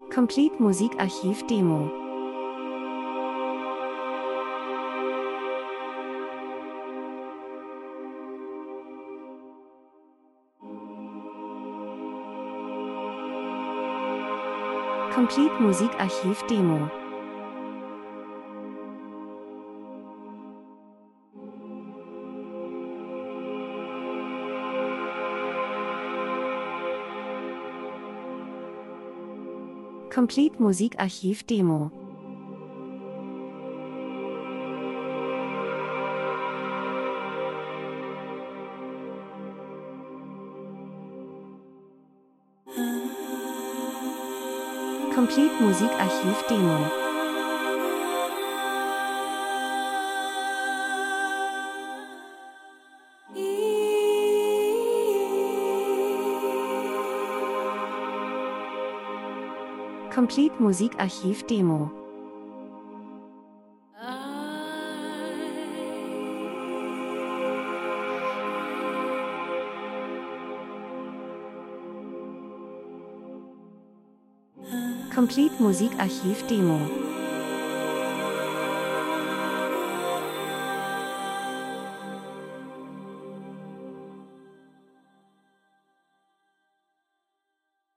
Complete Musikarchiv Demo. Complete Musikarchiv Demo. Complete Musikarchiv Demo. Complete Musikarchiv Demo. Complete Musikarchiv Demo. Complete Musikarchiv Demo.